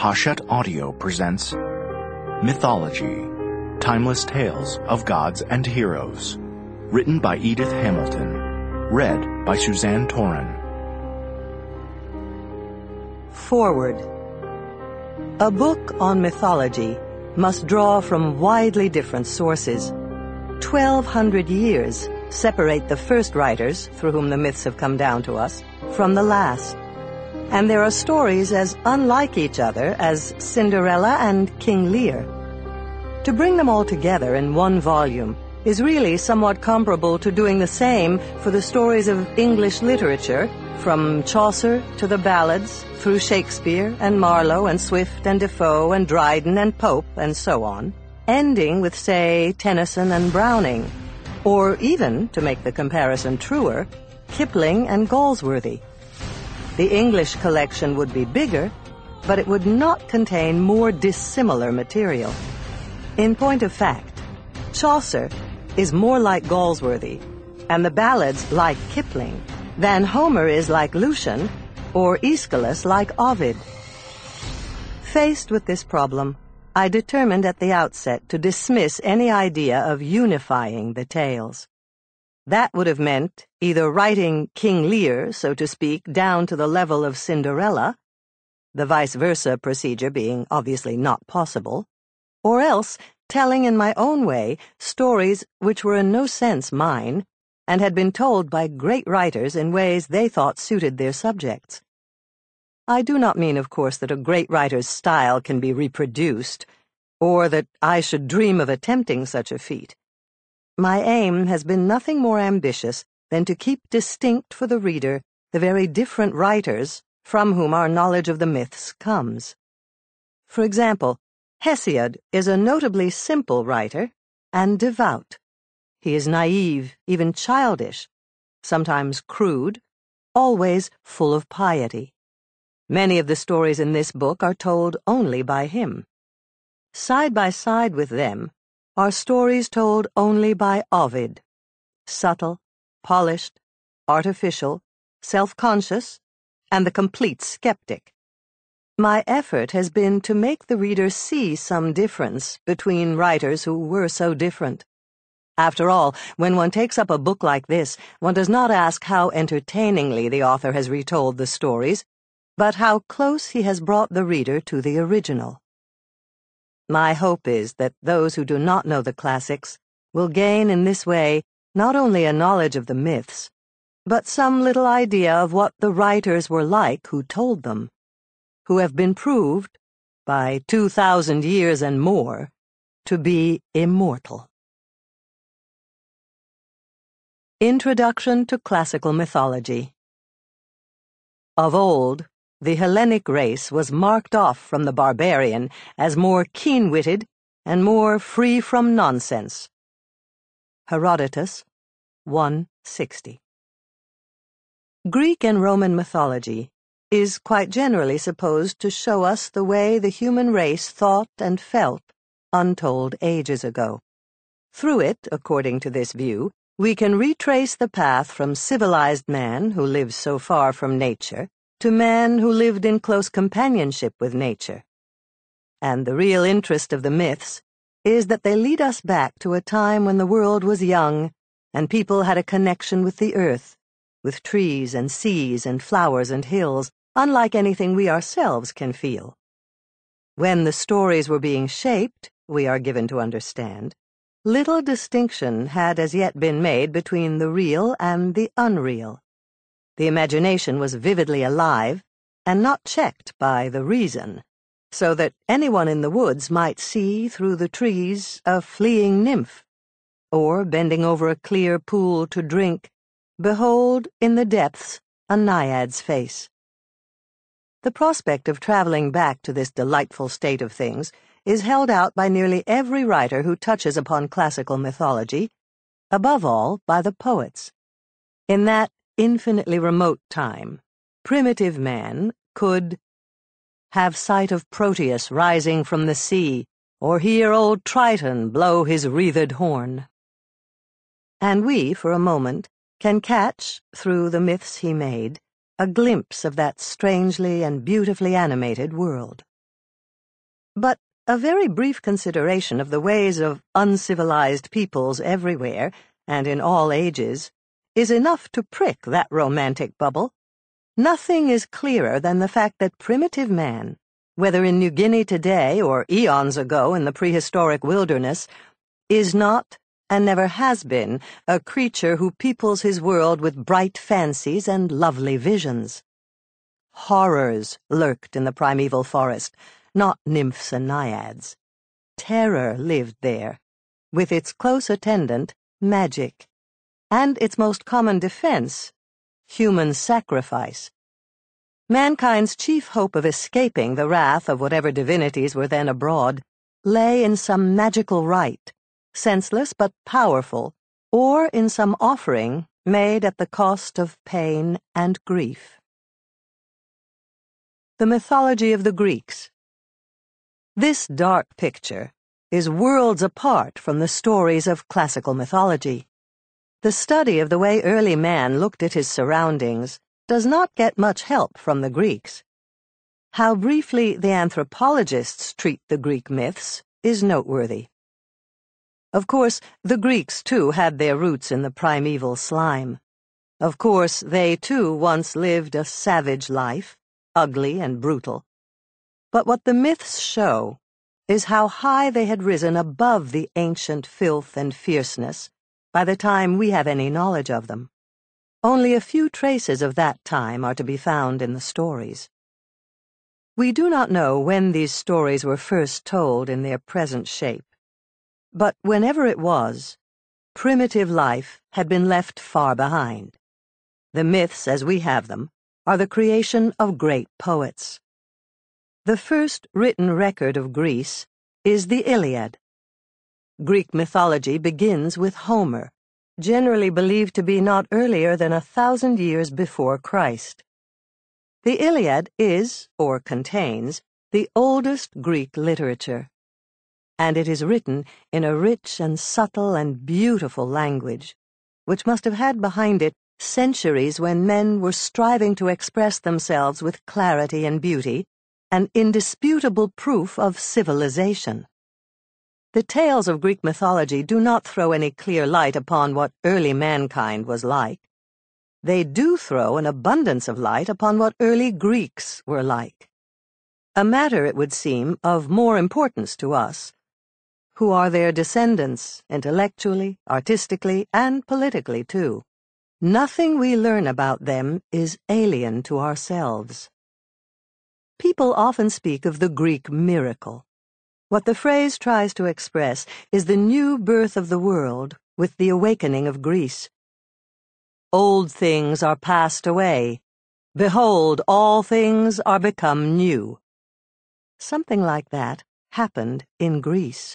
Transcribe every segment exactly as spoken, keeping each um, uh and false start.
Hachette Audio presents Mythology, Timeless Tales of Gods and Heroes. Written by Edith Hamilton. Read by Suzanne Toren. Forward. A book on mythology must draw from widely different sources. Twelve hundred years separate the first writers, through whom the myths have come down to us, from the last. And there are stories as unlike each other as Cinderella and King Lear. To bring them all together in one volume is really somewhat comparable to doing the same for the stories of English literature, from Chaucer to the ballads, through Shakespeare and Marlowe and Swift and Defoe and Dryden and Pope and so on, ending with, say, Tennyson and Browning, or even, to make the comparison truer, Kipling and Galsworthy. The English collection would be bigger, but it would not contain more dissimilar material. In point of fact, Chaucer is more like Galsworthy, and the ballads like Kipling, than Homer is like Lucian, or Aeschylus like Ovid. Faced with this problem, I determined at the outset to dismiss any idea of unifying the tales. That would have meant either writing King Lear, so to speak, down to the level of Cinderella, the vice versa procedure being obviously not possible, or else telling in my own way stories which were in no sense mine, and had been told by great writers in ways they thought suited their subjects. I do not mean, of course, that a great writer's style can be reproduced, or that I should dream of attempting such a feat. My aim has been nothing more ambitious than to keep distinct for the reader the very different writers from whom our knowledge of the myths comes. For example, Hesiod is a notably simple writer and devout. He is naive, even childish, sometimes crude, always full of piety. Many of the stories in this book are told only by him. Side by side with them are stories told only by Ovid, subtle, polished, artificial, self-conscious, and the complete skeptic. My effort has been to make the reader see some difference between writers who were so different. After all, when one takes up a book like this, one does not ask how entertainingly the author has retold the stories, but how close he has brought the reader to the original. My hope is that those who do not know the classics will gain in this way not only a knowledge of the myths, but some little idea of what the writers were like who told them, who have been proved, by two thousand years and more, to be immortal. Introduction to Classical Mythology. Of old, the Hellenic race was marked off from the barbarian as more keen-witted and more free from nonsense. Herodotus, one sixty. Greek and Roman mythology is quite generally supposed to show us the way the human race thought and felt untold ages ago. Through it, according to this view, we can retrace the path from civilized man, who lives so far from nature, to man who lived in close companionship with nature. And the real interest of the myths is that they lead us back to a time when the world was young and people had a connection with the earth, with trees and seas and flowers and hills, unlike anything we ourselves can feel. When the stories were being shaped, we are given to understand, little distinction had as yet been made between the real and the unreal. The imagination was vividly alive and not checked by the reason, so that anyone in the woods might see through the trees a fleeing nymph, or, bending over a clear pool to drink, behold in the depths a naiad's face. The prospect of traveling back to this delightful state of things is held out by nearly every writer who touches upon classical mythology, above all by the poets. In that infinitely remote time, primitive man could have sight of Proteus rising from the sea, or hear old Triton blow his wreathed horn. And we, for a moment, can catch, through the myths he made, a glimpse of that strangely and beautifully animated world. But a very brief consideration of the ways of uncivilized peoples everywhere, and in all ages, is enough to prick that romantic bubble. Nothing is clearer than the fact that primitive man, whether in New Guinea today or eons ago in the prehistoric wilderness, is not, and never has been, a creature who peoples his world with bright fancies and lovely visions. Horrors lurked in the primeval forest, not nymphs and naiads. Terror lived there, with its close attendant, magic, and its most common defense, human sacrifice. Mankind's chief hope of escaping the wrath of whatever divinities were then abroad lay in some magical rite, senseless but powerful, or in some offering made at the cost of pain and grief. The mythology of the Greeks. This dark picture is worlds apart from the stories of classical mythology. The study of the way early man looked at his surroundings does not get much help from the Greeks. How briefly the anthropologists treat the Greek myths is noteworthy. Of course, the Greeks, too, had their roots in the primeval slime. Of course, they, too, once lived a savage life, ugly and brutal. But what the myths show is how high they had risen above the ancient filth and fierceness by the time we have any knowledge of them. Only a few traces of that time are to be found in the stories. We do not know when these stories were first told in their present shape, but whenever it was, primitive life had been left far behind. The myths, as we have them, are the creation of great poets. The first written record of Greece is the Iliad. Greek mythology begins with Homer, generally believed to be not earlier than a thousand years before Christ. The Iliad is, or contains, the oldest Greek literature, and it is written in a rich and subtle and beautiful language, which must have had behind it centuries when men were striving to express themselves with clarity and beauty, an indisputable proof of civilization. The tales of Greek mythology do not throw any clear light upon what early mankind was like. They do throw an abundance of light upon what early Greeks were like. A matter, it would seem, of more importance to us, who are their descendants, intellectually, artistically, and politically, too. Nothing we learn about them is alien to ourselves. People often speak of the Greek miracle. What the phrase tries to express is the new birth of the world with the awakening of Greece. Old things are passed away. Behold, all things are become new. Something like that happened in Greece.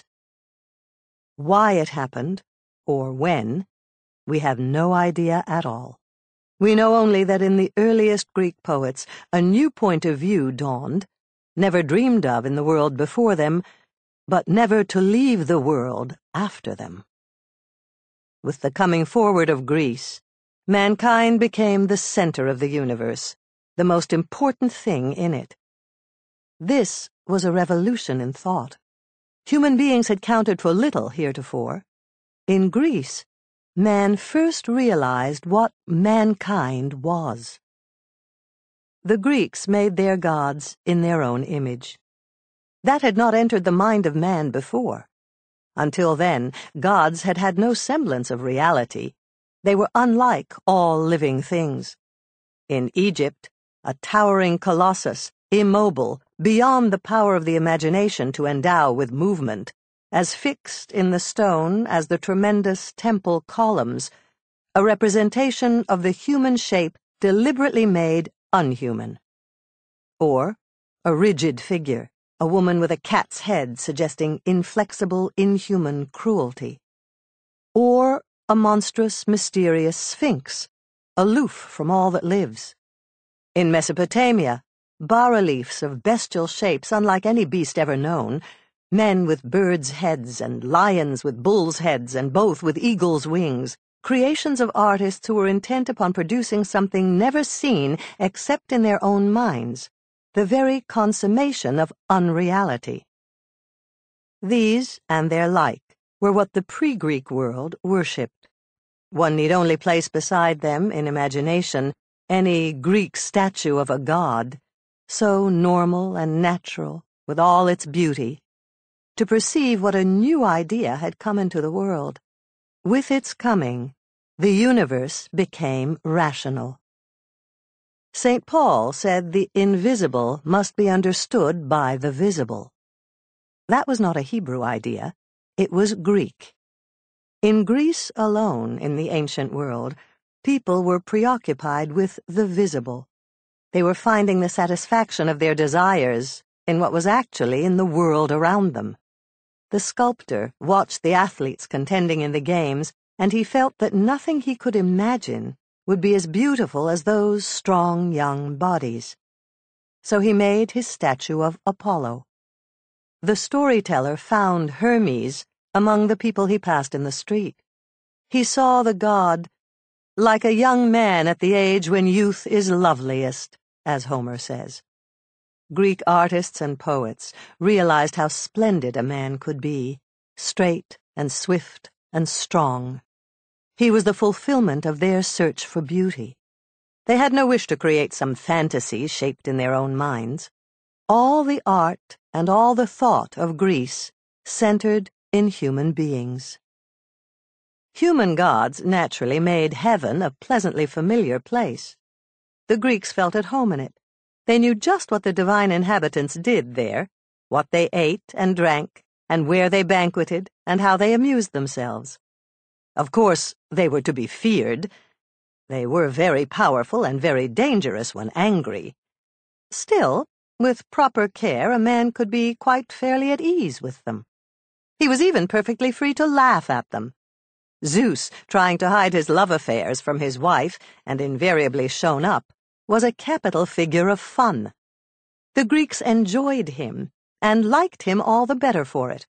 Why it happened, or when, we have no idea at all. We know only that in the earliest Greek poets a new point of view dawned, never dreamed of in the world before them, but never to leave the world after them. With the coming forward of Greece, mankind became the center of the universe, the most important thing in it. This was a revolution in thought. Human beings had counted for little heretofore. In Greece, man first realized what mankind was. The Greeks made their gods in their own image. That had not entered the mind of man before. Until then, gods had had no semblance of reality. They were unlike all living things. In Egypt, a towering colossus, immobile, beyond the power of the imagination to endow with movement, as fixed in the stone as the tremendous temple columns, a representation of the human shape deliberately made unhuman. Or a rigid figure, a woman with a cat's head suggesting inflexible, inhuman cruelty. Or a monstrous, mysterious sphinx, aloof from all that lives. In Mesopotamia, bas-reliefs of bestial shapes unlike any beast ever known, men with birds' heads and lions with bulls' heads and both with eagles' wings, creations of artists who were intent upon producing something never seen except in their own minds, the very consummation of unreality. These, and their like, were what the pre-Greek world worshipped. One need only place beside them, in imagination, any Greek statue of a god, so normal and natural, with all its beauty, to perceive what a new idea had come into the world. With its coming, the universe became rational. Saint Paul said the invisible must be understood by the visible. That was not a Hebrew idea, it was Greek. In Greece alone, in the ancient world, people were preoccupied with the visible. They were finding the satisfaction of their desires in what was actually in the world around them. The sculptor watched the athletes contending in the games, and he felt that nothing he could imagine would be as beautiful as those strong young bodies. So he made his statue of Apollo. The storyteller found Hermes among the people he passed in the street. He saw the god like a young man at the age when youth is loveliest, as Homer says. Greek artists and poets realized how splendid a man could be, straight and swift and strong. He was the fulfillment of their search for beauty. They had no wish to create some fantasy shaped in their own minds. All the art and all the thought of Greece centered in human beings. Human gods naturally made heaven a pleasantly familiar place. The Greeks felt at home in it. They knew just what the divine inhabitants did there, what they ate and drank, and where they banqueted, and how they amused themselves. Of course, they were to be feared. They were very powerful and very dangerous when angry. Still, with proper care, a man could be quite fairly at ease with them. He was even perfectly free to laugh at them. Zeus, trying to hide his love affairs from his wife, and invariably shown up, was a capital figure of fun. The Greeks enjoyed him, and liked him all the better for it.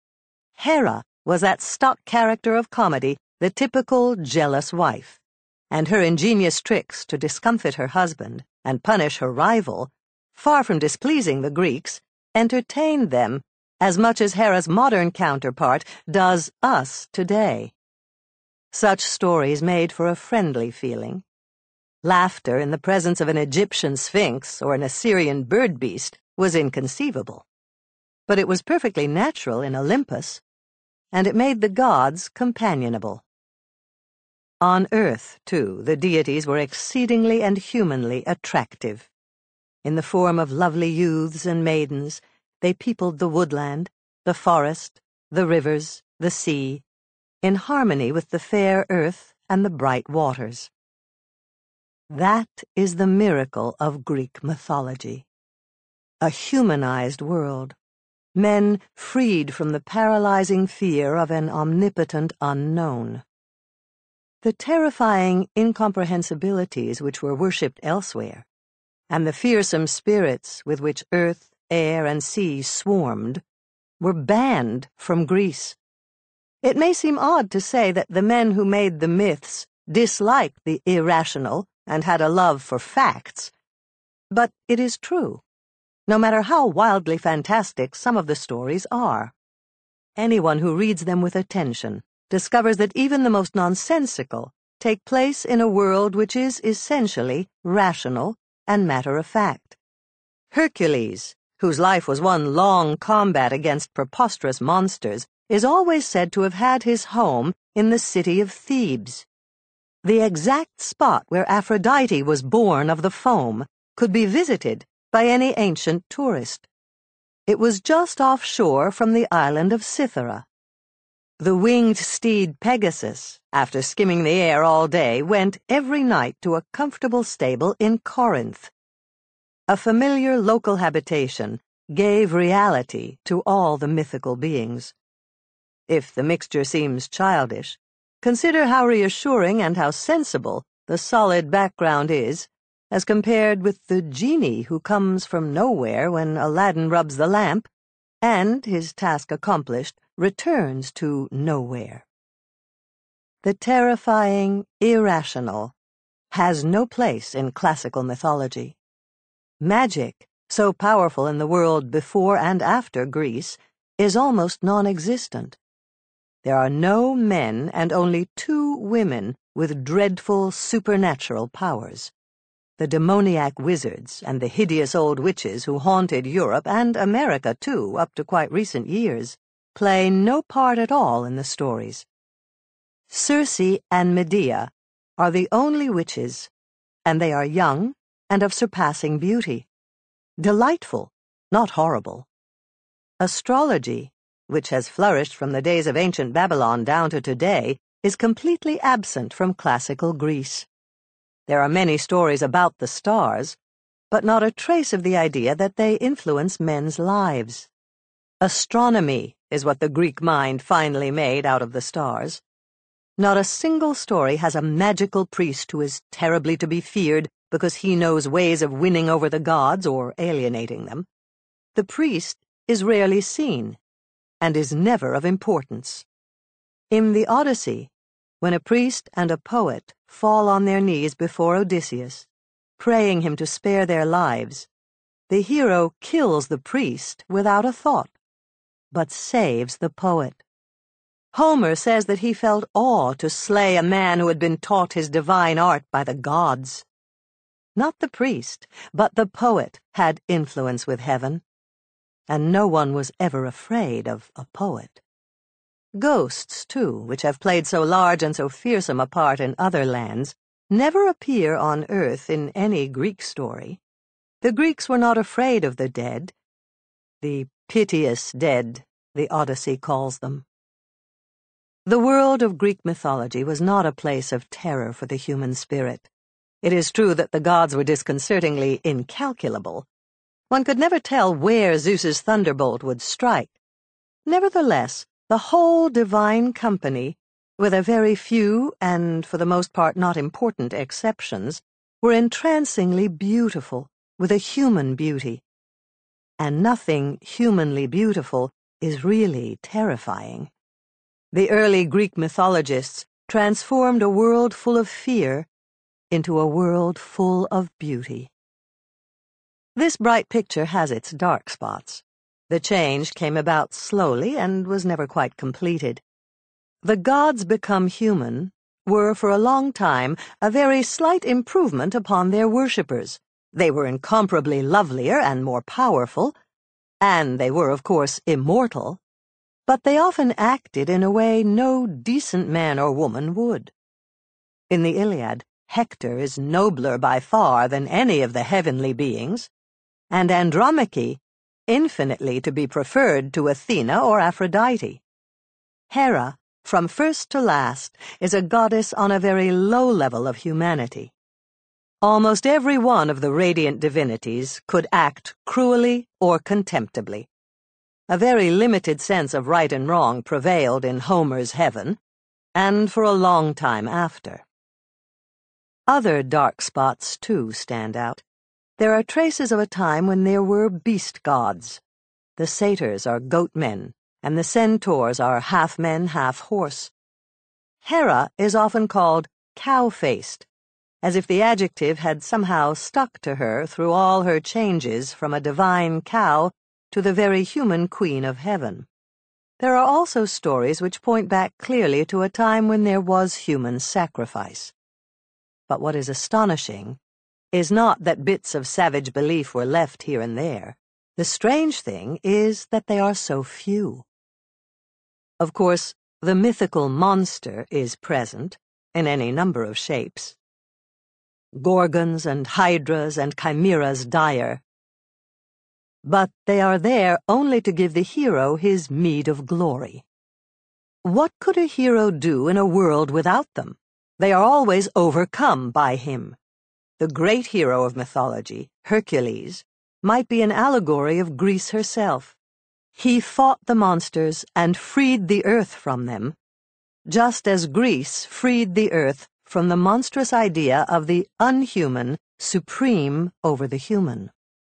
Hera was that stock character of comedy, the typical jealous wife, and her ingenious tricks to discomfit her husband and punish her rival, far from displeasing the Greeks, entertained them as much as Hera's modern counterpart does us today. Such stories made for a friendly feeling. Laughter in the presence of an Egyptian sphinx or an Assyrian bird beast was inconceivable. But it was perfectly natural in Olympus, and it made the gods companionable. On earth, too, the deities were exceedingly and humanly attractive. In the form of lovely youths and maidens, they peopled the woodland, the forest, the rivers, the sea, in harmony with the fair earth and the bright waters. That is the miracle of Greek mythology. A humanized world. Men freed from the paralyzing fear of an omnipotent unknown. The terrifying incomprehensibilities which were worshipped elsewhere, and the fearsome spirits with which earth, air, and sea swarmed, were banned from Greece. It may seem odd to say that the men who made the myths disliked the irrational and had a love for facts, but it is true, no matter how wildly fantastic some of the stories are. Anyone who reads them with attention discovers that even the most nonsensical take place in a world which is essentially rational and matter-of-fact. Hercules, whose life was one long combat against preposterous monsters, is always said to have had his home in the city of Thebes. The exact spot where Aphrodite was born of the foam could be visited by any ancient tourist. It was just offshore from the island of Cythera. The winged steed Pegasus, after skimming the air all day, went every night to a comfortable stable in Corinth. A familiar local habitation gave reality to all the mythical beings. If the mixture seems childish, consider how reassuring and how sensible the solid background is as compared with the genie who comes from nowhere when Aladdin rubs the lamp and, his task accomplished, returns to nowhere. The terrifying, irrational, has no place in classical mythology. Magic, so powerful in the world before and after Greece, is almost non-existent. There are no men and only two women with dreadful supernatural powers. The demoniac wizards and the hideous old witches who haunted Europe and America, too, up to quite recent years, play no part at all in the stories. Circe and Medea are the only witches, and they are young and of surpassing beauty. Delightful, not horrible. Astrology, which has flourished from the days of ancient Babylon down to today, is completely absent from classical Greece. There are many stories about the stars, but not a trace of the idea that they influence men's lives. Astronomy is what the Greek mind finally made out of the stars. Not a single story has a magical priest who is terribly to be feared because he knows ways of winning over the gods or alienating them. The priest is rarely seen, and is never of importance. In the Odyssey, when a priest and a poet fall on their knees before Odysseus, praying him to spare their lives, the hero kills the priest without a thought, but saves the poet. Homer says that he felt awe to slay a man who had been taught his divine art by the gods. Not the priest, but the poet had influence with heaven, and no one was ever afraid of a poet. Ghosts, too, which have played so large and so fearsome a part in other lands, never appear on earth in any Greek story. The Greeks were not afraid of the dead, the piteous dead, the Odyssey calls them. The world of Greek mythology was not a place of terror for the human spirit. It is true that the gods were disconcertingly incalculable. One could never tell where Zeus's thunderbolt would strike. Nevertheless, the whole divine company, with a very few and for the most part not important exceptions, were entrancingly beautiful, with a human beauty. And nothing humanly beautiful is really terrifying. The early Greek mythologists transformed a world full of fear into a world full of beauty. This bright picture has its dark spots. The change came about slowly and was never quite completed. The gods become human were for a long time a very slight improvement upon their worshippers. They were incomparably lovelier and more powerful, and they were, of course, immortal, but they often acted in a way no decent man or woman would. In the Iliad, Hector is nobler by far than any of the heavenly beings, and Andromache infinitely to be preferred to Athena or Aphrodite. Hera, from first to last, is a goddess on a very low level of humanity. Almost every one of the radiant divinities could act cruelly or contemptibly. A very limited sense of right and wrong prevailed in Homer's heaven, and for a long time after. Other dark spots, too, stand out. There are traces of a time when there were beast gods. The satyrs are goat men, and the centaurs are half men, half horse. Hera is often called cow-faced, as if the adjective had somehow stuck to her through all her changes from a divine cow to the very human queen of heaven. There are also stories which point back clearly to a time when there was human sacrifice. But what is astonishing is not that bits of savage belief were left here and there. The strange thing is that they are so few. Of course, the mythical monster is present, in any number of shapes. Gorgons and hydras and chimeras dire. But they are there only to give the hero his meed of glory. What could a hero do in a world without them? They are always overcome by him. The great hero of mythology, Hercules, might be an allegory of Greece herself. He fought the monsters and freed the earth from them, just as Greece freed the earth from the monstrous idea of the unhuman supreme over the human.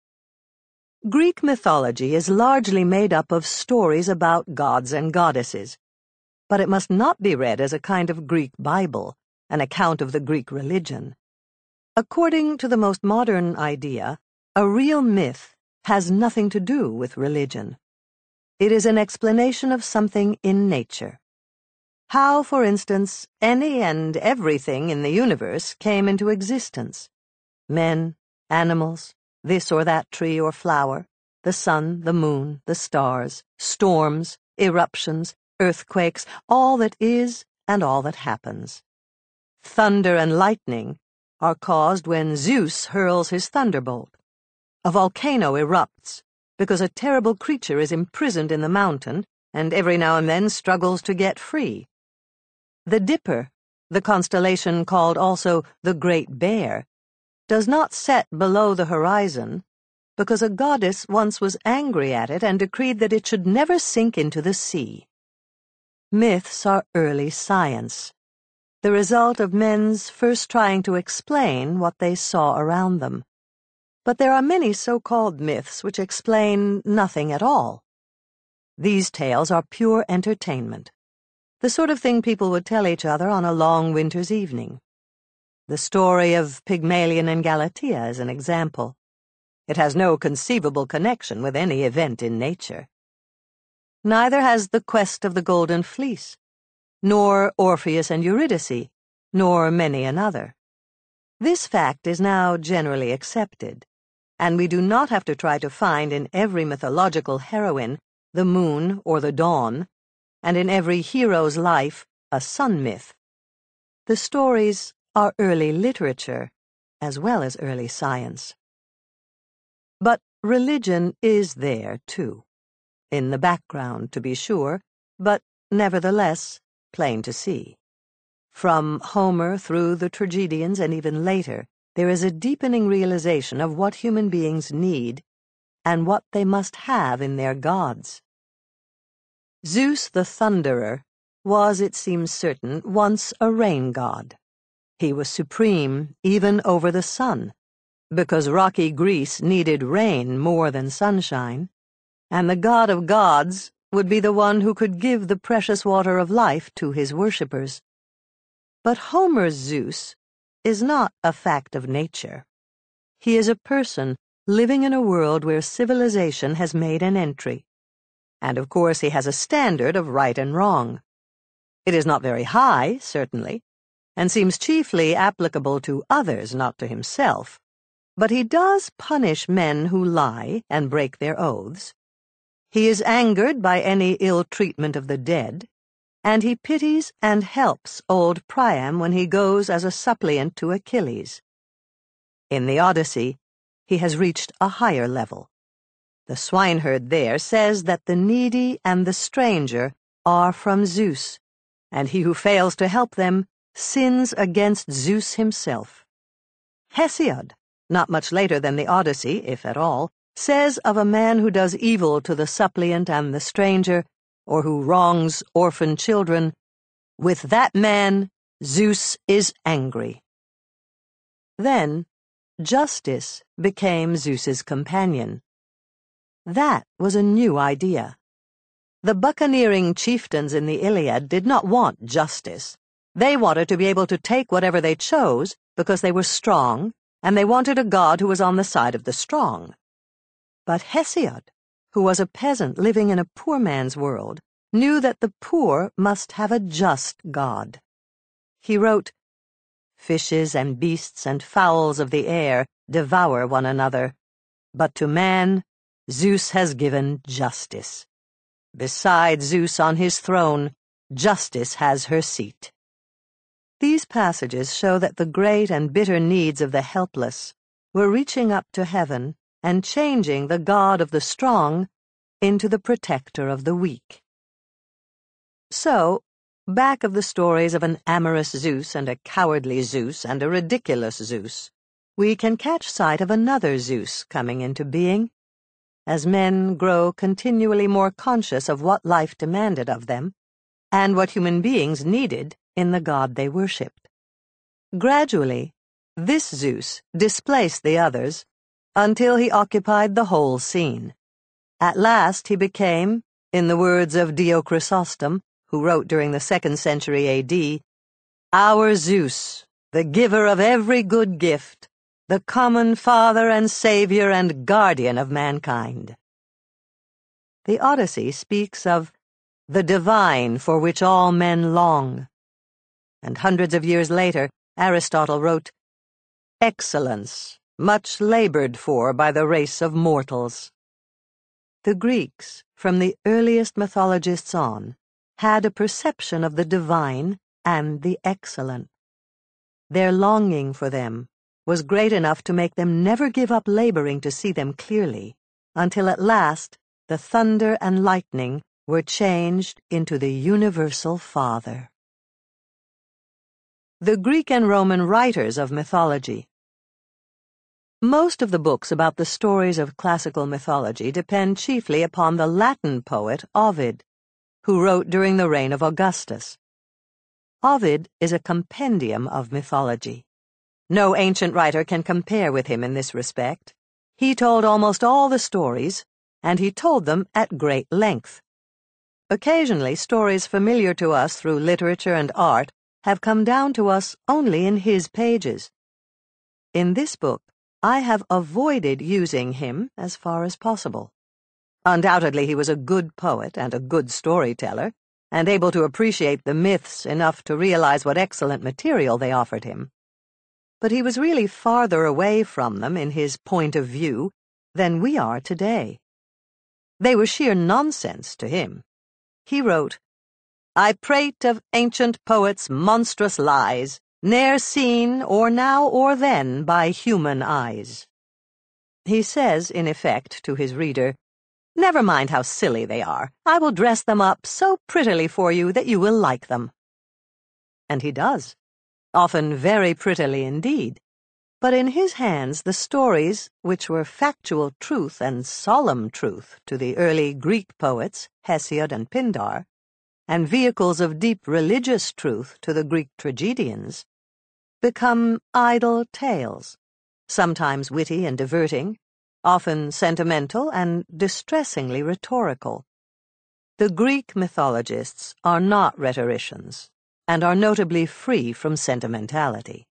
Greek mythology is largely made up of stories about gods and goddesses, but it must not be read as a kind of Greek Bible, an account of the Greek religion. According to the most modern idea, a real myth has nothing to do with religion. It is an explanation of something in nature. How, for instance, any and everything in the universe came into existence. Men, animals, this or that tree or flower, the sun, the moon, the stars, storms, eruptions, earthquakes, all that is and all that happens. Thunder and lightning are caused when Zeus hurls his thunderbolt. A volcano erupts because a terrible creature is imprisoned in the mountain and every now and then struggles to get free. The Dipper, the constellation called also the Great Bear, does not set below the horizon because a goddess once was angry at it and decreed that it should never sink into the sea. Myths are early science, the result of men's first trying to explain what they saw around them. But there are many so-called myths which explain nothing at all. These tales are pure entertainment, the sort of thing people would tell each other on a long winter's evening. The story of Pygmalion and Galatea is an example. It has no conceivable connection with any event in nature. Neither has the quest of the Golden Fleece, nor Orpheus and Eurydice, nor many another. This fact is now generally accepted, and we do not have to try to find in every mythological heroine the moon or the dawn, and in every hero's life a sun myth. The stories are early literature, as well as early science. But religion is there, too. In the background, to be sure, but nevertheless plain to see. From Homer through the tragedians and even later, there is a deepening realization of what human beings need and what they must have in their gods. Zeus the Thunderer was, it seems certain, once a rain god. He was supreme even over the sun, because rocky Greece needed rain more than sunshine, and the god of gods would be the one who could give the precious water of life to his worshippers. But Homer's Zeus is not a fact of nature. He is a person living in a world where civilization has made an entry. And of course he has a standard of right and wrong. It is not very high, certainly, and seems chiefly applicable to others, not to himself. But he does punish men who lie and break their oaths. He is angered by any ill treatment of the dead, and he pities and helps old Priam when he goes as a suppliant to Achilles. In the Odyssey, he has reached a higher level. The swineherd there says that the needy and the stranger are from Zeus, and he who fails to help them sins against Zeus himself. Hesiod, not much later than the Odyssey, if at all, says of a man who does evil to the suppliant and the stranger, or who wrongs orphan children, "With that man Zeus is angry." Then, justice became Zeus's companion. That was a new idea. The buccaneering chieftains in the Iliad did not want justice. They wanted to be able to take whatever they chose because they were strong, and they wanted a god who was on the side of the strong. But Hesiod, who was a peasant living in a poor man's world, knew that the poor must have a just god. He wrote, "Fishes and beasts and fowls of the air devour one another, but to man Zeus has given justice. Beside Zeus on his throne, justice has her seat." These passages show that the great and bitter needs of the helpless were reaching up to heaven and changing the god of the strong into the protector of the weak. So, back of the stories of an amorous Zeus and a cowardly Zeus and a ridiculous Zeus, we can catch sight of another Zeus coming into being, as men grow continually more conscious of what life demanded of them and what human beings needed in the god they worshipped. Gradually, this Zeus displaced the others until he occupied the whole scene. At last he became, in the words of Dio Chrysostom, who wrote during the second century A D, "Our Zeus, the giver of every good gift, the common father and savior and guardian of mankind." The Odyssey speaks of the divine for which all men long. And hundreds of years later, Aristotle wrote, "Excellence, much labored for by the race of mortals." The Greeks, from the earliest mythologists on, had a perception of the divine and the excellent. Their longing for them was great enough to make them never give up laboring to see them clearly, until at last the thunder and lightning were changed into the universal Father. The Greek and Roman writers of mythology. Most of the books about the stories of classical mythology depend chiefly upon the Latin poet Ovid, who wrote during the reign of Augustus. Ovid is a compendium of mythology. No ancient writer can compare with him in this respect. He told almost all the stories, and he told them at great length. Occasionally, stories familiar to us through literature and art have come down to us only in his pages. In this book, I have avoided using him as far as possible. Undoubtedly, he was a good poet and a good storyteller, and able to appreciate the myths enough to realize what excellent material they offered him. But he was really farther away from them in his point of view than we are today. They were sheer nonsense to him. He wrote, "I prate of ancient poets' monstrous lies, ne'er seen or now or then by human eyes." He says, in effect, to his reader, "Never mind how silly they are. I will dress them up so prettily for you that you will like them." And he does, often very prettily indeed. But in his hands the stories, which were factual truth and solemn truth to the early Greek poets, Hesiod and Pindar, and vehicles of deep religious truth to the Greek tragedians, become idle tales, sometimes witty and diverting, often sentimental and distressingly rhetorical. The Greek mythologists are not rhetoricians, and are notably free from sentimentality.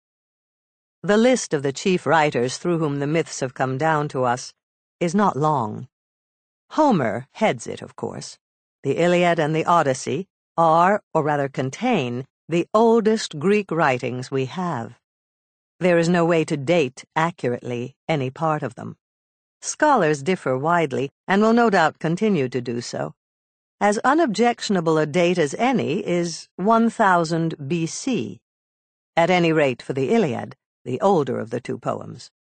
The list of the chief writers through whom the myths have come down to us is not long. Homer heads it, of course. The Iliad and the Odyssey are, or rather contain, the oldest Greek writings we have. There is no way to date accurately any part of them. Scholars differ widely, and will no doubt continue to do so. As unobjectionable a date as any is one thousand B C, at any rate for the Iliad, the older of the two poems.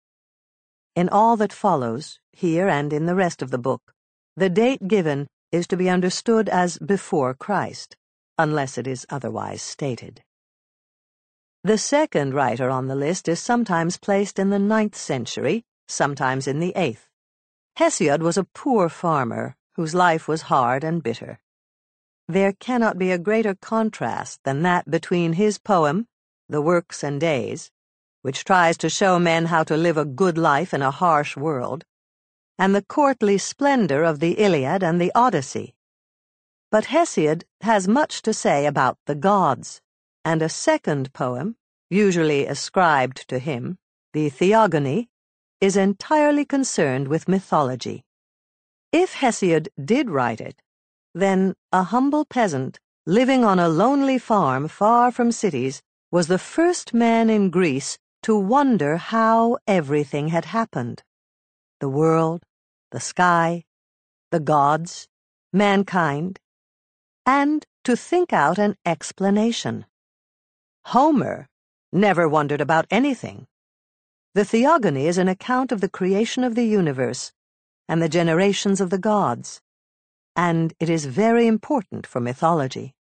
In all that follows, here and in the rest of the book, the date given is to be understood as before Christ, unless it is otherwise stated. The second writer on the list is sometimes placed in the ninth century, sometimes in the eighth. Hesiod was a poor farmer whose life was hard and bitter. There cannot be a greater contrast than that between his poem, The Works and Days, which tries to show men how to live a good life in a harsh world, and the courtly splendor of the Iliad and the Odyssey. But Hesiod has much to say about the gods, and a second poem, usually ascribed to him, the Theogony, is entirely concerned with mythology. If Hesiod did write it, then a humble peasant, living on a lonely farm far from cities, was the first man in Greece to wonder how everything had happened. The world, the sky, the gods, mankind, and to think out an explanation. Homer never wondered about anything. The Theogony is an account of the creation of the universe and the generations of the gods, and it is very important for mythology.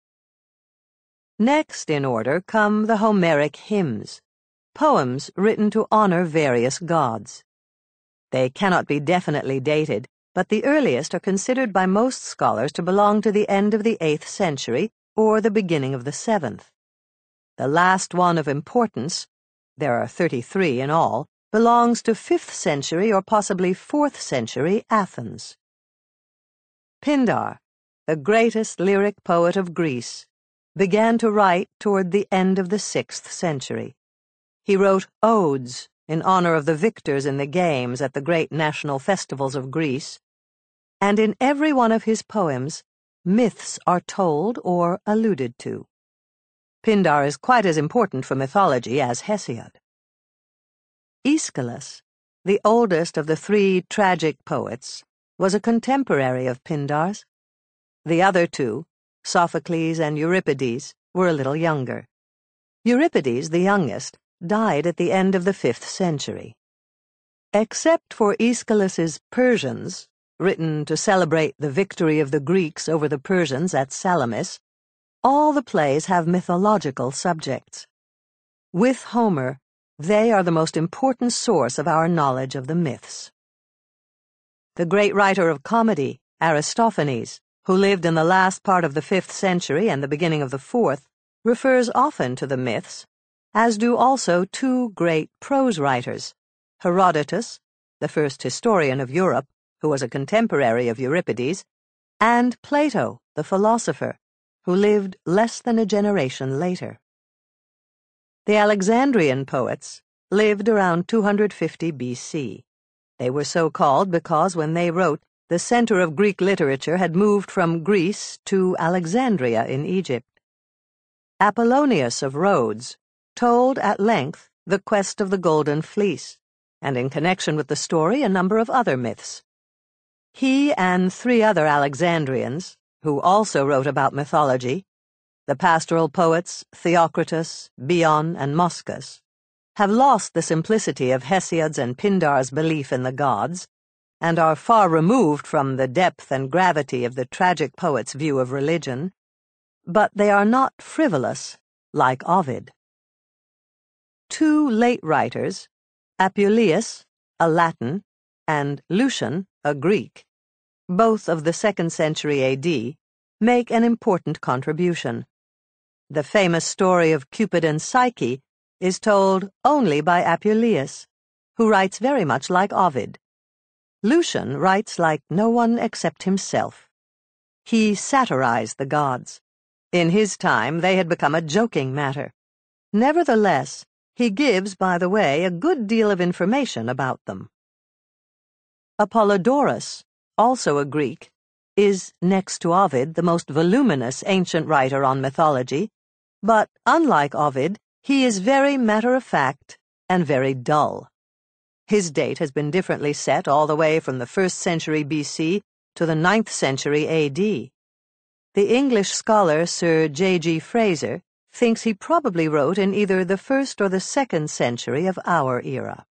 Next in order come the Homeric hymns, poems written to honor various gods. They cannot be definitely dated, but the earliest are considered by most scholars to belong to the end of the eighth century or the beginning of the seventh. The last one of importance, there are thirty-three in all, belongs to fifth century or possibly fourth century Athens. Pindar, the greatest lyric poet of Greece, began to write toward the end of the sixth century. He wrote odes in honor of the victors in the games at the great national festivals of Greece, and in every one of his poems, myths are told or alluded to. Pindar is quite as important for mythology as Hesiod. Aeschylus, the oldest of the three tragic poets, was a contemporary of Pindar's. The other two, Sophocles and Euripides, were a little younger. Euripides, the youngest, died at the end of the fifth century. Except for Aeschylus's Persians, written to celebrate the victory of the Greeks over the Persians at Salamis, all the plays have mythological subjects. With Homer, they are the most important source of our knowledge of the myths. The great writer of comedy, Aristophanes, who lived in the last part of the fifth century and the beginning of the fourth, refers often to the myths, as do also two great prose writers, Herodotus, the first historian of Europe, who was a contemporary of Euripides, and Plato, the philosopher, who lived less than a generation later. The Alexandrian poets lived around two hundred fifty B C. They were so called because when they wrote, the center of Greek literature had moved from Greece to Alexandria in Egypt. Apollonius of Rhodes told at length the quest of the Golden Fleece, and in connection with the story a number of other myths. He and three other Alexandrians, who also wrote about mythology, the pastoral poets Theocritus, Bion, and Moschus, have lost the simplicity of Hesiod's and Pindar's belief in the gods, and are far removed from the depth and gravity of the tragic poet's view of religion, but they are not frivolous, like Ovid. Two late writers, Apuleius, a Latin, and Lucian, a Greek, both of the second century A D, make an important contribution. The famous story of Cupid and Psyche is told only by Apuleius, who writes very much like Ovid. Lucian writes like no one except himself. He satirized the gods. In his time, they had become a joking matter. Nevertheless, he gives, by the way, a good deal of information about them. Apollodorus, also a Greek, is, next to Ovid, the most voluminous ancient writer on mythology, but, unlike Ovid, he is very matter-of-fact and very dull. His date has been differently set all the way from the first century B C to the ninth century A D. The English scholar Sir J G Fraser thinks he probably wrote in either the first or the second century of our era.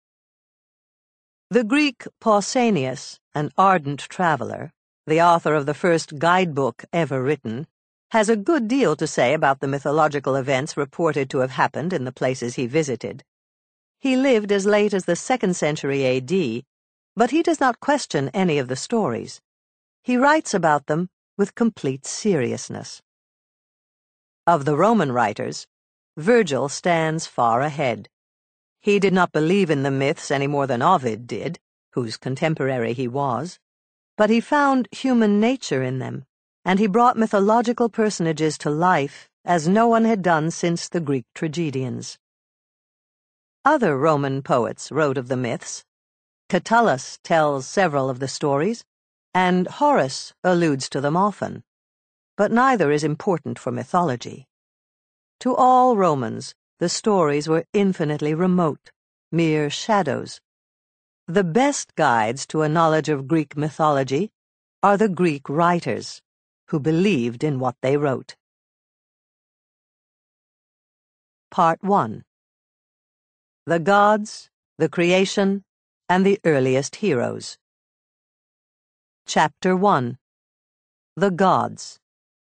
The Greek Pausanias, an ardent traveler, the author of the first guidebook ever written, has a good deal to say about the mythological events reported to have happened in the places he visited. He lived as late as the second century A D, but he does not question any of the stories. He writes about them with complete seriousness. Of the Roman writers, Virgil stands far ahead. He did not believe in the myths any more than Ovid did, whose contemporary he was, but he found human nature in them, and he brought mythological personages to life as no one had done since the Greek tragedians. Other Roman poets wrote of the myths. Catullus tells several of the stories, and Horace alludes to them often, but neither is important for mythology. To all Romans, the stories were infinitely remote, mere shadows. The best guides to a knowledge of Greek mythology are the Greek writers, who believed in what they wrote. Part one. The Gods, the Creation, and the Earliest Heroes. Chapter one. The Gods.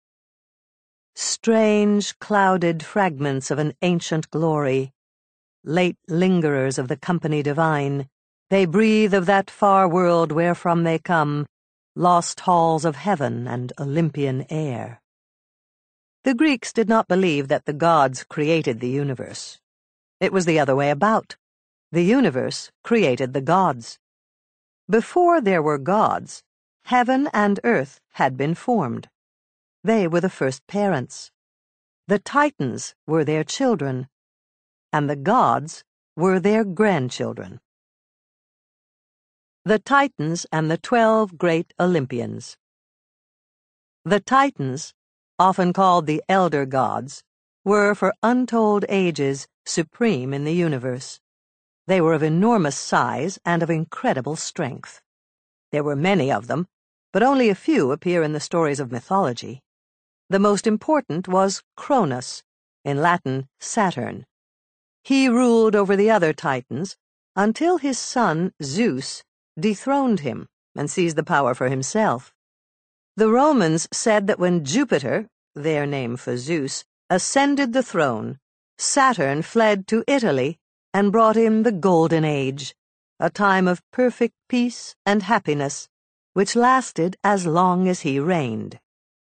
Strange, clouded fragments of an ancient glory, late lingerers of the company divine, they breathe of that far world wherefrom they come, lost halls of heaven and Olympian air. The Greeks did not believe that the gods created the universe. It was the other way about. The universe created the gods. Before there were gods, heaven and earth had been formed. They were the first parents. The Titans were their children, and the gods were their grandchildren. The Titans and the Twelve Great Olympians. The Titans, often called the Elder Gods, were for untold ages supreme in the universe. They were of enormous size and of incredible strength. There were many of them, but only a few appear in the stories of mythology. The most important was Cronus, in Latin Saturn. He ruled over the other Titans until his son Zeus dethroned him and seized the power for himself. The Romans said that when Jupiter, their name for Zeus, ascended the throne, Saturn fled to Italy and brought in the Golden Age, a time of perfect peace and happiness, which lasted as long as he reigned.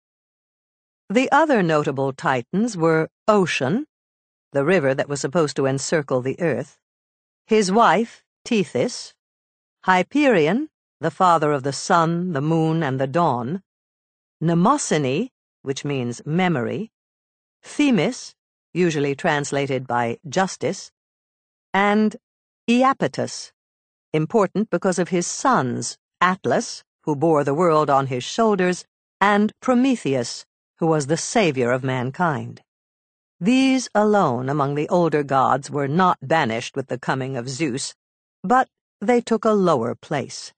The other notable Titans were Ocean, the river that was supposed to encircle the earth, his wife, Tethys, Hyperion, the father of the sun, the moon, and the dawn, Mnemosyne, which means memory, Themis, usually translated by justice, and Iapetus, important because of his sons, Atlas, who bore the world on his shoulders, and Prometheus, who was the savior of mankind. These alone among the older gods were not banished with the coming of Zeus, but they took a lower place.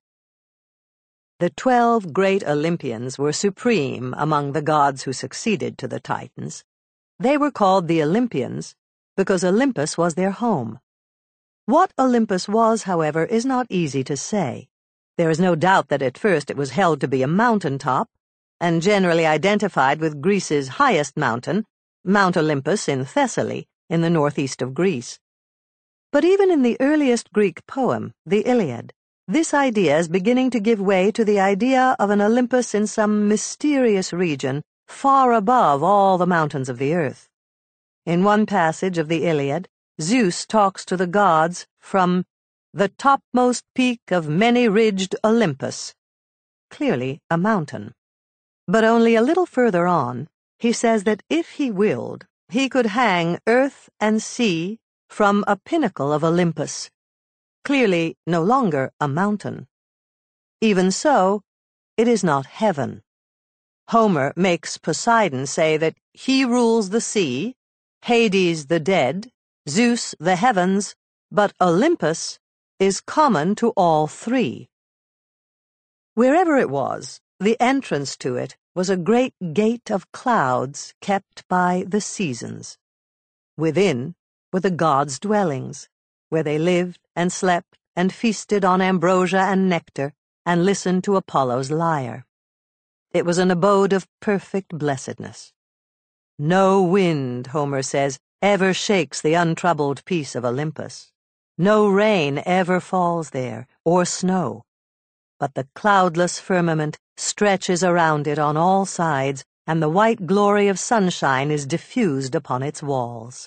The twelve great Olympians were supreme among the gods who succeeded to the Titans. They were called the Olympians because Olympus was their home. What Olympus was, however, is not easy to say. There is no doubt that at first it was held to be a mountaintop, and generally identified with Greece's highest mountain, Mount Olympus in Thessaly, in the northeast of Greece. But even in the earliest Greek poem, the Iliad, this idea is beginning to give way to the idea of an Olympus in some mysterious region far above all the mountains of the earth. In one passage of the Iliad, Zeus talks to the gods from the topmost peak of many-ridged Olympus, clearly a mountain. But only a little further on, he says that if he willed, he could hang earth and sea from a pinnacle of Olympus, clearly no longer a mountain. Even so, it is not heaven. Homer makes Poseidon say that he rules the sea, Hades the dead, Zeus the heavens, but Olympus is common to all three. Wherever it was, the entrance to it was a great gate of clouds kept by the seasons. Within were the gods' dwellings, where they lived and slept and feasted on ambrosia and nectar and listened to Apollo's lyre. It was an abode of perfect blessedness. No wind, Homer says, ever shakes the untroubled peace of Olympus. No rain ever falls there, or snow. But the cloudless firmament stretches around it on all sides, and the white glory of sunshine is diffused upon its walls.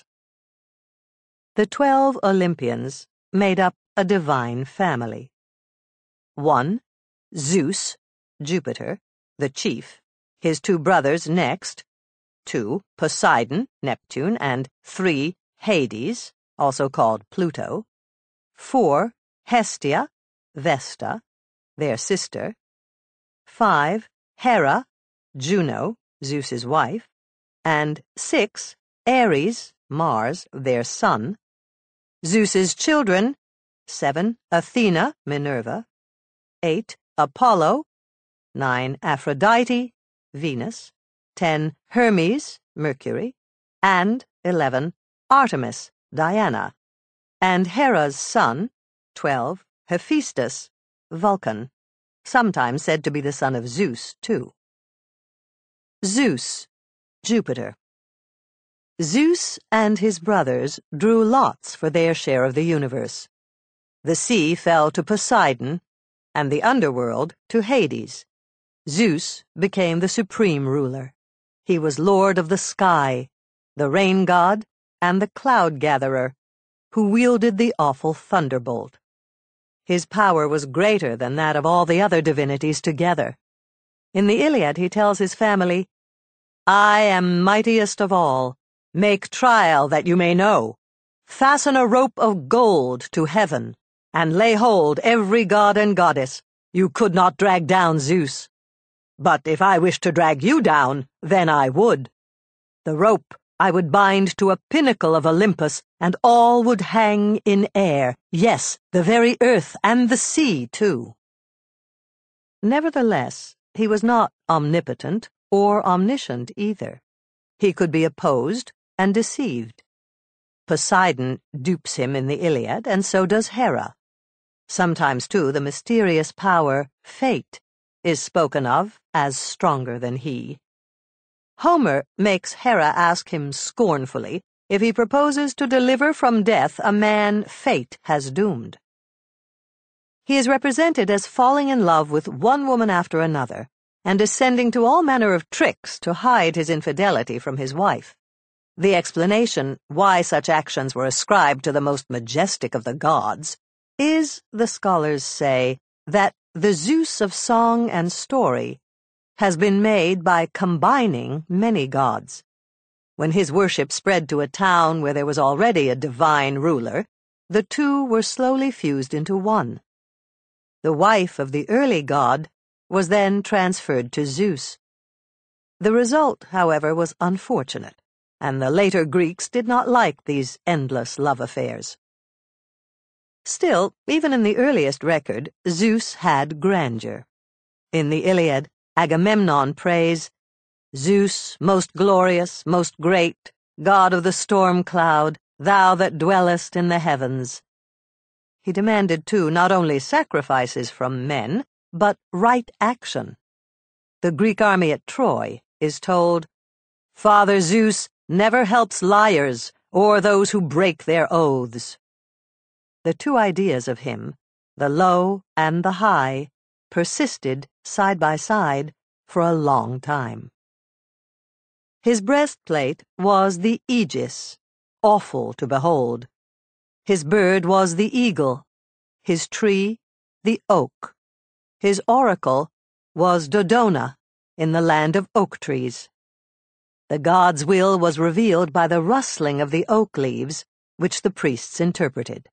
The twelve Olympians made up a divine family. One, Zeus, Jupiter, the chief, his two brothers next, two, Poseidon, Neptune, and three, Hades, also called Pluto, four, Hestia, Vesta, their sister, five, Hera, Juno, Zeus's wife, and six, Ares, Mars, their son, Zeus's children, seven, Athena, Minerva, eight, Apollo, nine, Aphrodite, Venus, ten, Hermes, Mercury, and eleven, Artemis, Diana, and Hera's son, twelve, Hephaestus, Vulcan, sometimes said to be the son of Zeus, too. Zeus, Jupiter. Zeus and his brothers drew lots for their share of the universe. The sea fell to Poseidon, and the underworld to Hades. Zeus became the supreme ruler. He was lord of the sky, the rain god, and the cloud gatherer, who wielded the awful thunderbolt. His power was greater than that of all the other divinities together. In the Iliad he tells his family, "I am mightiest of all. Make trial that you may know. Fasten a rope of gold to heaven, and lay hold every god and goddess. You could not drag down Zeus. But if I wished to drag you down, then I would. The rope I would bind to a pinnacle of Olympus, and all would hang in air, yes, the very earth and the sea, too. Nevertheless, he was not omnipotent or omniscient either. He could be opposed and deceived. Poseidon dupes him in the Iliad, and so does Hera. Sometimes, too, the mysterious power, fate, is spoken of as stronger than he. Homer makes Hera ask him scornfully if he proposes to deliver from death a man fate has doomed. He is represented as falling in love with one woman after another, and descending to all manner of tricks to hide his infidelity from his wife. The explanation why such actions were ascribed to the most majestic of the gods is, the scholars say, that the Zeus of song and story has been made by combining many gods. When his worship spread to a town where there was already a divine ruler, the two were slowly fused into one. The wife of the early god was then transferred to Zeus. The result, however, was unfortunate, and the later Greeks did not like these endless love affairs. Still, even in the earliest record, Zeus had grandeur. In the Iliad, Agamemnon prays, "Zeus, most glorious, most great, god of the storm cloud, thou that dwellest in the heavens." He demanded, too, not only sacrifices from men, but right action. The Greek army at Troy is told, "Father Zeus never helps liars or those who break their oaths." The two ideas of him, the low and the high, persisted side by side for a long time. His breastplate was the aegis, awful to behold. His bird was the eagle, his tree the oak. His oracle was Dodona, in the land of oak trees. The god's will was revealed by the rustling of the oak leaves, which the priests interpreted.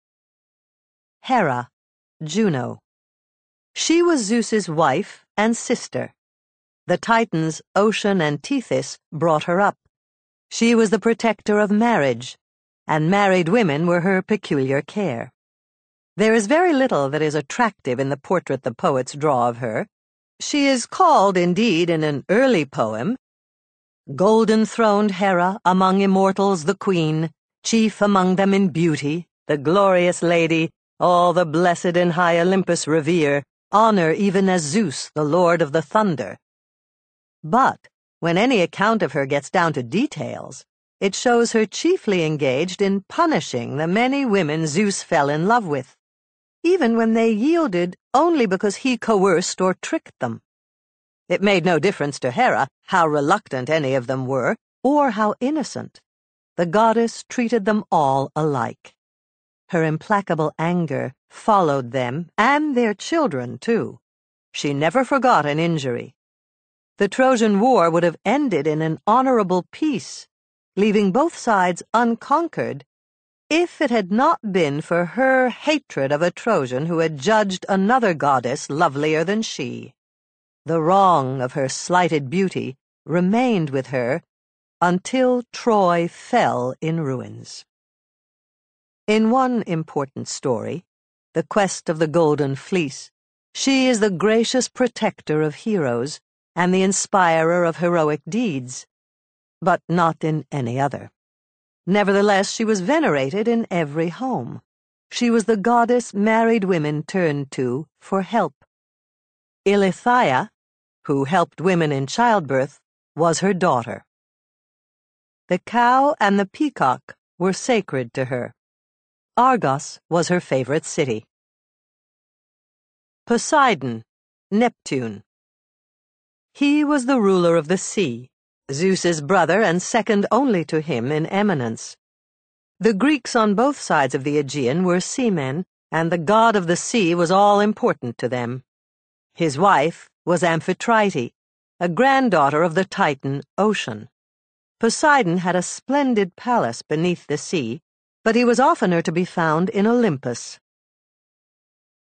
Hera, Juno. She was Zeus's wife and sister. The Titans Ocean and Tethys brought her up. She was the protector of marriage, and married women were her peculiar care. There is very little that is attractive in the portrait the poets draw of her. She is called, indeed, in an early poem, "Golden-throned Hera, among immortals the queen, chief among them in beauty, the glorious lady, all the blessed in high Olympus revere, honor even as Zeus, the lord of the thunder." But when any account of her gets down to details, it shows her chiefly engaged in punishing the many women Zeus fell in love with, even when they yielded only because he coerced or tricked them. It made no difference to Hera how reluctant any of them were, or how innocent. The goddess treated them all alike. Her implacable anger followed them, and their children, too. She never forgot an injury. The Trojan War would have ended in an honorable peace, leaving both sides unconquered, if it had not been for her hatred of a Trojan who had judged another goddess lovelier than she. The wrong of her slighted beauty remained with her until Troy fell in ruins. In one important story, the quest of the Golden Fleece, she is the gracious protector of heroes and the inspirer of heroic deeds, but not in any other. Nevertheless, she was venerated in every home. She was the goddess married women turned to for help. Eileithyia, who helped women in childbirth, was her daughter. The cow and the peacock were sacred to her. Argos was her favorite city. Poseidon, Neptune. He was the ruler of the sea, Zeus's brother and second only to him in eminence. The Greeks on both sides of the Aegean were seamen, and the god of the sea was all important to them. His wife was Amphitrite, a granddaughter of the Titan Ocean. Poseidon had a splendid palace beneath the sea, but he was oftener to be found in Olympus.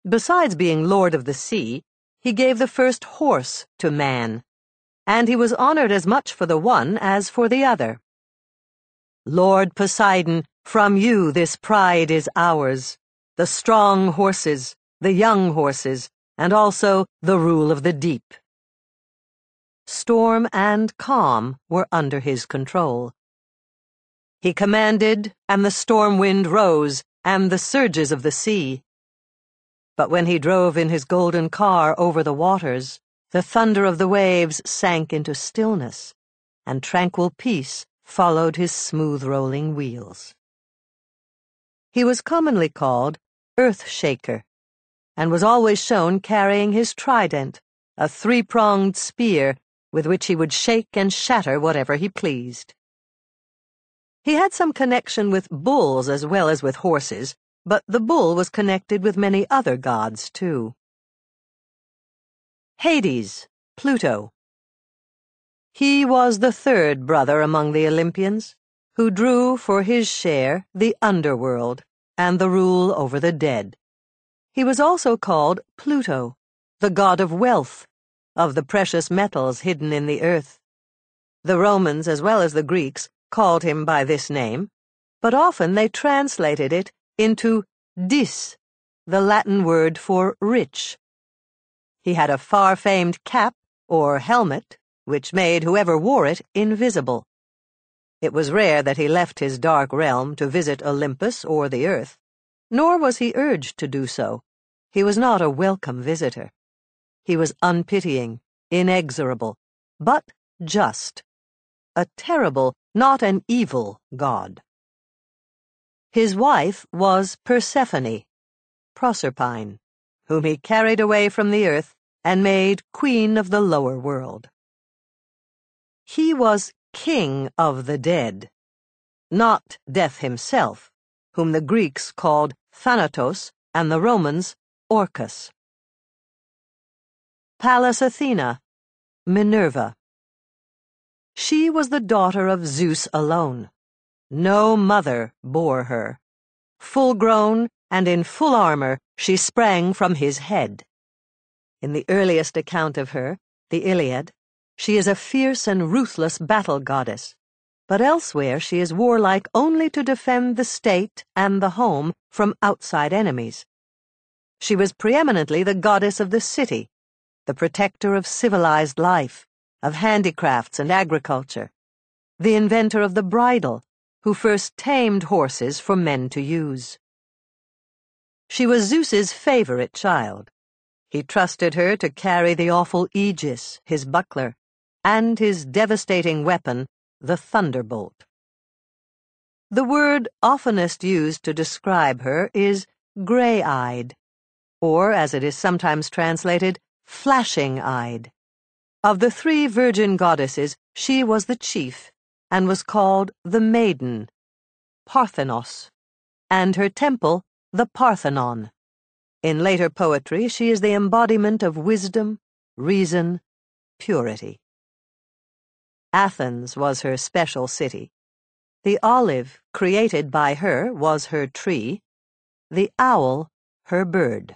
Besides being lord of the sea, he gave the first horse to man, and he was honored as much for the one as for the other. Lord Poseidon, from you this pride is ours, the strong horses, the young horses, and also the rule of the deep. Storm and calm were under his control. He commanded, and the storm wind rose, and the surges of the sea. But when he drove in his golden car over the waters, the thunder of the waves sank into stillness, and tranquil peace followed his smooth-rolling wheels. He was commonly called Earth-Shaker, and was always shown carrying his trident, a three-pronged spear with which he would shake and shatter whatever he pleased. He had some connection with bulls as well as with horses, but the bull was connected with many other gods, too. Hades, Pluto. He was the third brother among the Olympians, who drew for his share the underworld and the rule over the dead. He was also called Pluto, the god of wealth, of the precious metals hidden in the earth. The Romans, as well as the Greeks, called him by this name, but often they translated it into dis, the Latin word for rich. He had a far-famed cap, or helmet, which made whoever wore it invisible. It was rare that he left his dark realm to visit Olympus or the earth, nor was he urged to do so. He was not a welcome visitor. He was unpitying, inexorable, but just. A terrible, not an evil god. His wife was Persephone, Proserpine, whom he carried away from the earth and made queen of the lower world. He was king of the dead, not death himself, whom the Greeks called Thanatos and the Romans Orcus. Pallas Athena, Minerva. She was the daughter of Zeus alone. No mother bore her. Full-grown and in full armor, she sprang from his head. In the earliest account of her, the Iliad, she is a fierce and ruthless battle goddess, but elsewhere she is warlike only to defend the state and the home from outside enemies. She was preeminently the goddess of the city, the protector of civilized life, of handicrafts and agriculture, the inventor of the bridle, who first tamed horses for men to use. She was Zeus's favorite child. He trusted her to carry the awful Aegis, his buckler, and his devastating weapon, the thunderbolt. The word oftenest used to describe her is gray-eyed, or, as it is sometimes translated, flashing-eyed. Of the three virgin goddesses, she was the chief, and was called the Maiden, Parthenos, and her temple the Parthenon. In later poetry, she is the embodiment of wisdom, reason, purity. Athens was her special city. The olive, created by her, was her tree, the owl, her bird.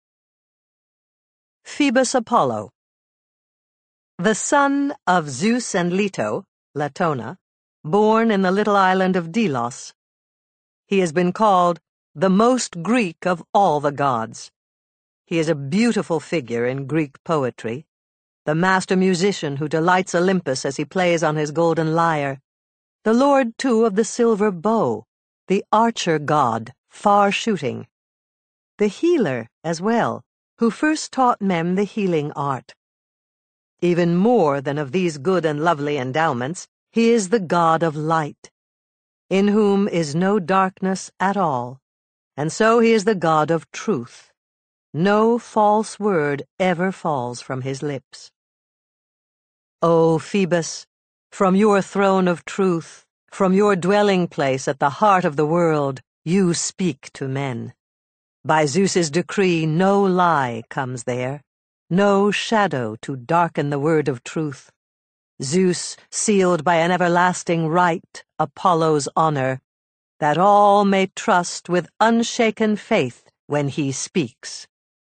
Phoebus Apollo. The son of Zeus and Leto, Latona, born in the little island of Delos. He has been called the most Greek of all the gods. He is a beautiful figure in Greek poetry, the master musician who delights Olympus as he plays on his golden lyre, the lord, too, of the silver bow, the archer god, far-shooting, the healer, as well, who first taught men the healing art. Even more than of these good and lovely endowments, he is the god of light, in whom is no darkness at all, and so he is the god of truth. No false word ever falls from his lips. O Phoebus, from your throne of truth, from your dwelling place at the heart of the world, you speak to men. By Zeus's decree no lie comes there, no shadow to darken the word of truth. Zeus sealed by an everlasting right Apollo's honor, that all may trust with unshaken faith when he speaks.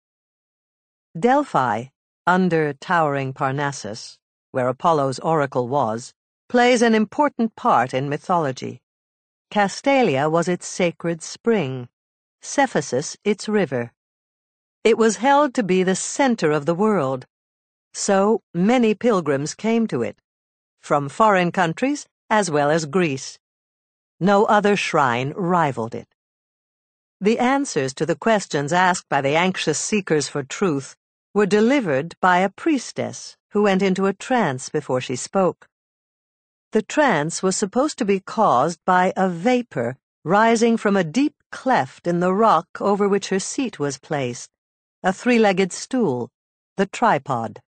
Delphi, under towering Parnassus, where Apollo's oracle was, plays an important part in mythology. Castalia was its sacred spring, Cephissus its river. It was held to be the center of the world, so many pilgrims came to it, from foreign countries as well as Greece. No other shrine rivaled it. The answers to the questions asked by the anxious seekers for truth were delivered by a priestess who went into a trance before she spoke. The trance was supposed to be caused by a vapor rising from a deep cleft in the rock over which her seat was placed, a three-legged stool, the tripod.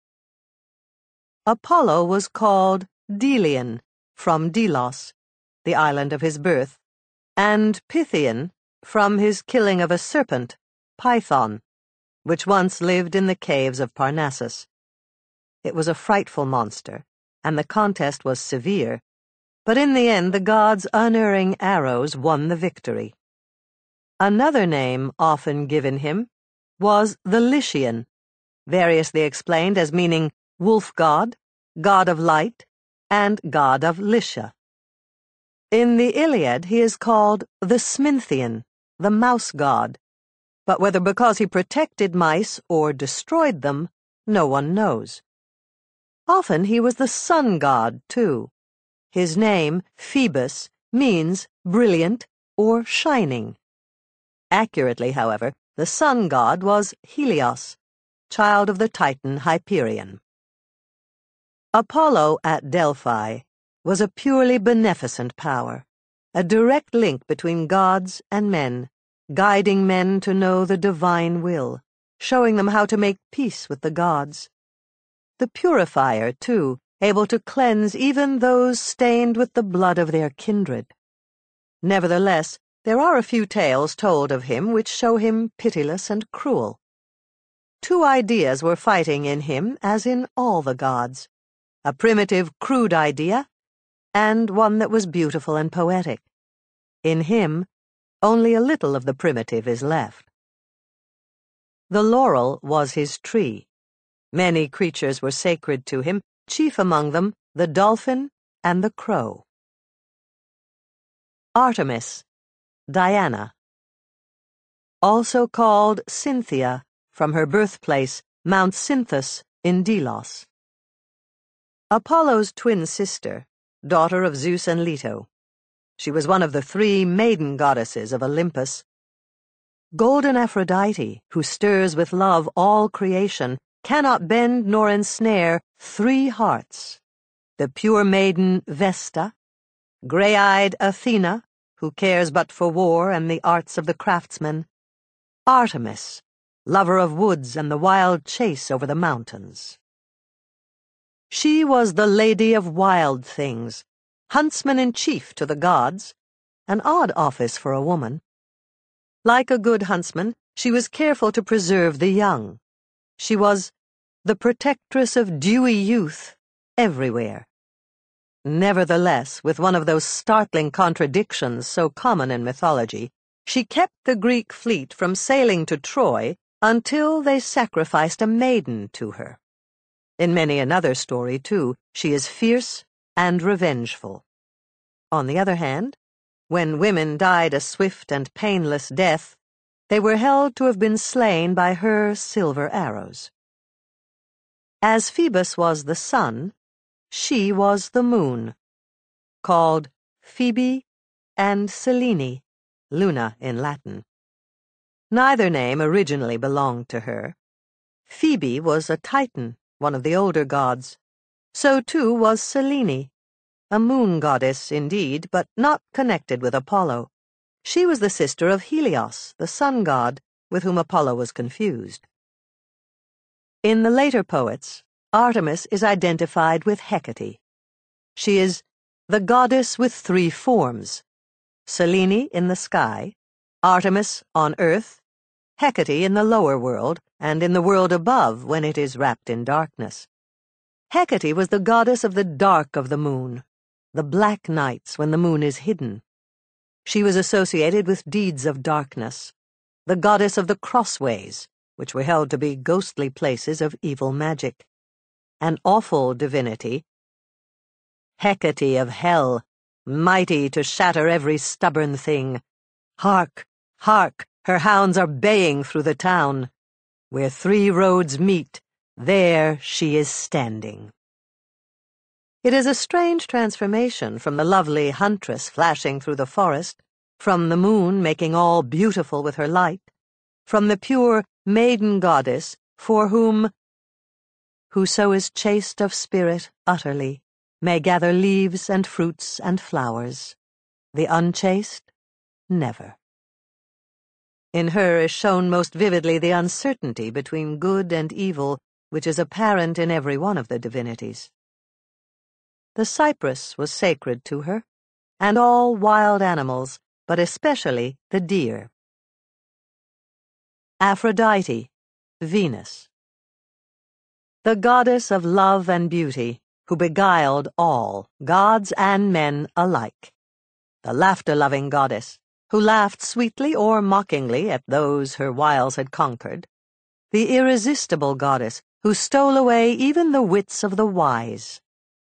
Apollo was called Delian, from Delos, the island of his birth, and Pythian, from his killing of a serpent, Python, which once lived in the caves of Parnassus. It was a frightful monster, and the contest was severe, but in the end the gods' unerring arrows won the victory. Another name often given him was the Lycian, variously explained as meaning wolf god, god of light, and god of Lycia. In the Iliad he is called the Sminthean, the mouse god, but whether because he protected mice or destroyed them, no one knows. Often he was the sun god, too. His name, Phoebus, means brilliant or shining. Accurately, however, the sun god was Helios, child of the Titan Hyperion. Apollo at Delphi was a purely beneficent power, a direct link between gods and men, guiding men to know the divine will, showing them how to make peace with the gods. The purifier, too, able to cleanse even those stained with the blood of their kindred. Nevertheless, there are a few tales told of him which show him pitiless and cruel. Two ideas were fighting in him as in all the gods, a primitive, crude idea, and one that was beautiful and poetic. In him, only a little of the primitive is left. The laurel was his tree. Many creatures were sacred to him, chief among them the dolphin and the crow. Artemis, Diana. Also called Cynthia, from her birthplace, Mount Cynthus in Delos. Apollo's twin sister, daughter of Zeus and Leto. She was one of the three maiden goddesses of Olympus. Golden Aphrodite, who stirs with love all creation, cannot bend nor ensnare three hearts. The pure maiden Vesta, gray-eyed Athena, who cares but for war and the arts of the craftsman, Artemis, lover of woods and the wild chase over the mountains. She was the lady of wild things, huntsman-in-chief to the gods, an odd office for a woman. Like a good huntsman, she was careful to preserve the young. She was the protectress of dewy youth everywhere. Nevertheless, with one of those startling contradictions so common in mythology, she kept the Greek fleet from sailing to Troy until they sacrificed a maiden to her. In many another story, too, she is fierce and revengeful. On the other hand, when women died a swift and painless death, they were held to have been slain by her silver arrows. As Phoebus was the sun, she was the moon, called Phoebe and Selene, Luna in Latin. Neither name originally belonged to her. Phoebe was a Titan, one of the older gods. So too was Selene, a moon goddess indeed, but not connected with Apollo. She was the sister of Helios, the sun god, with whom Apollo was confused. In the later poets, Artemis is identified with Hecate. She is the goddess with three forms: Selene in the sky, Artemis on earth, Hecate in the lower world, and in the world above when it is wrapped in darkness. Hecate was the goddess of the dark of the moon, the black nights when the moon is hidden. She was associated with deeds of darkness, the goddess of the crossways, which were held to be ghostly places of evil magic. An awful divinity, Hecate of hell, mighty to shatter every stubborn thing. Hark, hark, her hounds are baying through the town. Where three roads meet, there she is standing. It is a strange transformation from the lovely huntress flashing through the forest, from the moon making all beautiful with her light, from the pure maiden goddess for whom whoso is chaste of spirit utterly may gather leaves and fruits and flowers, the unchaste never. In her is shown most vividly the uncertainty between good and evil which is apparent in every one of the divinities. The cypress was sacred to her, and all wild animals, but especially the deer. Aphrodite, Venus. The goddess of love and beauty, who beguiled all, gods and men alike. The laughter-loving goddess, who laughed sweetly or mockingly at those her wiles had conquered. The irresistible goddess, who stole away even the wits of the wise.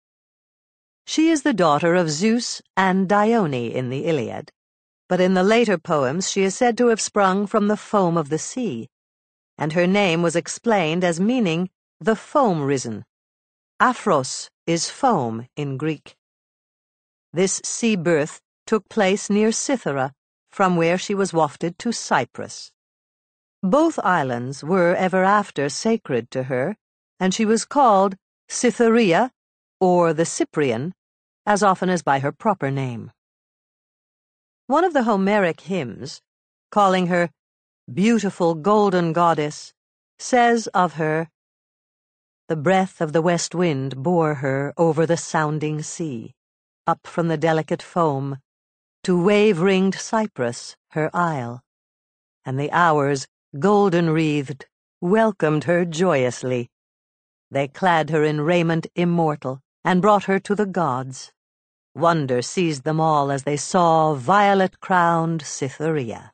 She is the daughter of Zeus and Dione in the Iliad, but in the later poems she is said to have sprung from the foam of the sea, and her name was explained as meaning the foam-risen. Aphros is foam in Greek. This sea birth took place near Cythera, from where she was wafted to Cyprus. Both islands were ever after sacred to her, and she was called Cytherea, or the Cyprian, as often as by her proper name. One of the Homeric hymns, calling her beautiful golden goddess, says of her, "The breath of the west wind bore her over the sounding sea, up from the delicate foam, to wave-ringed Cyprus, her isle, and the hours, golden-wreathed, welcomed her joyously. They clad her in raiment immortal, and brought her to the gods. Wonder seized them all as they saw violet-crowned Cytherea."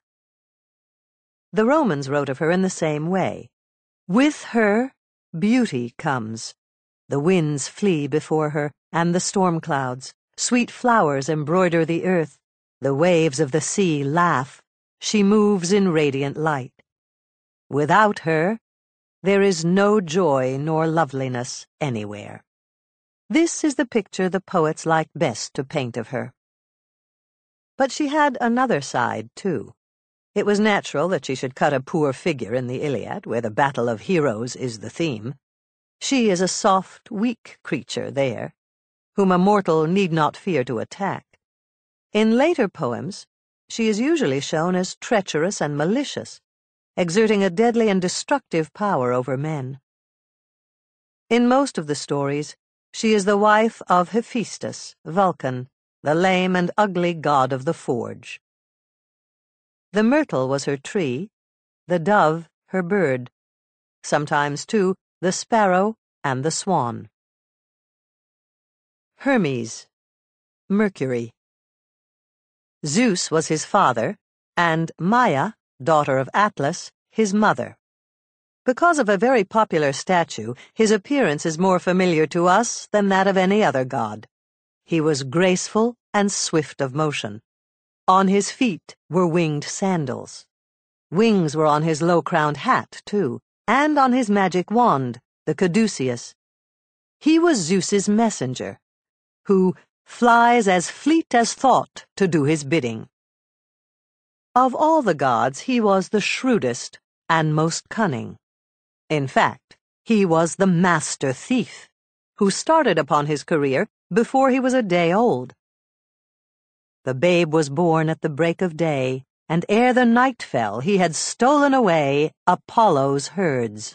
The Romans wrote of her in the same way. With her, beauty comes. The winds flee before her, and the storm clouds. Sweet flowers embroider the earth. The waves of the sea laugh. She moves in radiant light. Without her, there is no joy nor loveliness anywhere. This is the picture the poets like best to paint of her. But she had another side, too. It was natural that she should cut a poor figure in the Iliad, where the battle of heroes is the theme. She is a soft, weak creature there, whom a mortal need not fear to attack. In later poems, she is usually shown as treacherous and malicious, exerting a deadly and destructive power over men. In most of the stories, she is the wife of Hephaestus, Vulcan, the lame and ugly god of the forge. The myrtle was her tree, the dove her bird, sometimes, too, the sparrow and the swan. Hermes, Mercury. Zeus was his father, and Maia, daughter of Atlas, his mother. Because of a very popular statue, his appearance is more familiar to us than that of any other god. He was graceful and swift of motion. On his feet were winged sandals. Wings were on his low-crowned hat, too, and on his magic wand, the caduceus. He was Zeus's messenger, who flies as fleet as thought to do his bidding. Of all the gods, he was the shrewdest and most cunning. In fact, he was the master thief, who started upon his career before he was a day old. The babe was born at the break of day, and ere the night fell he had stolen away Apollo's herds.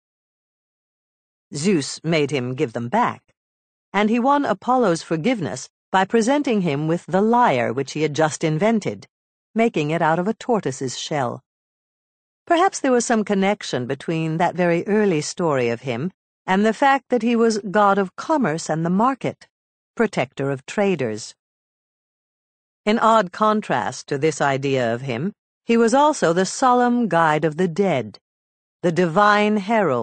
Zeus made him give them back, and he won Apollo's forgiveness by presenting him with the lyre which he had just invented, making it out of a tortoise's shell. Perhaps there was some connection between that very early story of him and the fact that he was god of commerce and the market, protector of traders. In odd contrast to this idea of him, he was also the solemn guide of the dead, the divine herald.